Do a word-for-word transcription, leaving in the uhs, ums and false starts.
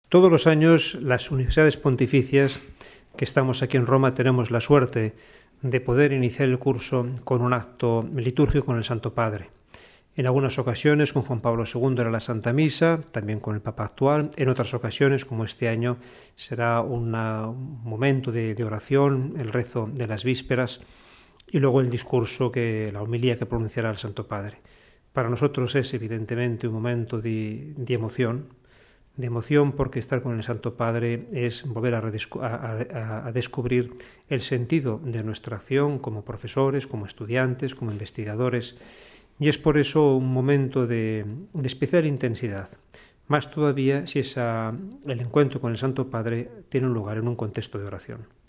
Todos los años las universidades pontificias que estamos aquí en Roma tenemos la suerte de poder iniciar el curso con un acto litúrgico con el Santo Padre. En algunas ocasiones con Juan Pablo segundo era la Santa Misa, también con el Papa actual. En otras ocasiones, como este año, será una, un momento de, de oración, el rezo de las vísperas y luego el discurso, que la homilía que pronunciará el Santo Padre. Para nosotros es evidentemente un momento de, de emoción, de emoción porque estar con el Santo Padre es volver a, a, a descubrir el sentido de nuestra acción como profesores, como estudiantes, como investigadores, y es por eso un momento de, de especial intensidad, más todavía si esa, el encuentro con el Santo Padre tiene un lugar en un contexto de oración.